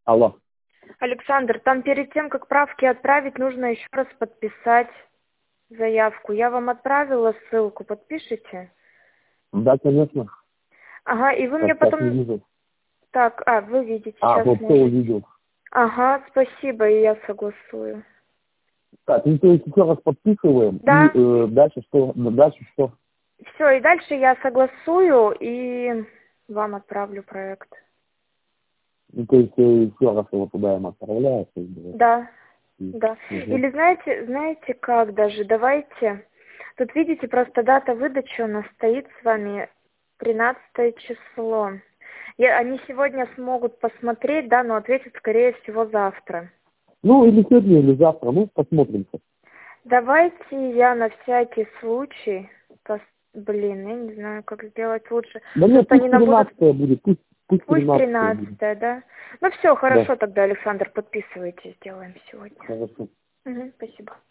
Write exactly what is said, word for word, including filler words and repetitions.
Алло. Александр, там перед тем, как правки отправить, нужно еще раз подписать заявку. Я вам отправила ссылку, подпишите? Да, конечно. Ага, и вы Так, мне так потом... не вижу. Так, а, вы видите, А, сейчас вот все можете. увидел. Ага, спасибо, и я согласую. Так, ну то есть еще раз подписываем, и Да, э, дальше что? Дальше что? все, и дальше я согласую и вам отправлю проект. Ну, то есть э, еще раз его туда им отправляют. то есть, да. Да, И- да. Мгм. Или знаете, знаете как даже, давайте, тут видите, просто дата выдачи у нас стоит с вами тринадцатое число. Я, они сегодня смогут посмотреть, да, но ответят, скорее всего, завтра. Ну, или сегодня, или завтра, ну, посмотрим. Давайте я на всякий случай, пос- блин, я не знаю, как сделать лучше. Да нет, Просто пусть они нам будут, тринадцатое будет, пусть, пусть пусть тринадцатое будет. тринадцатое, да? Ну все, Да, хорошо тогда, Александр, подписывайте, сделаем сегодня. хорошо. Мгм, спасибо.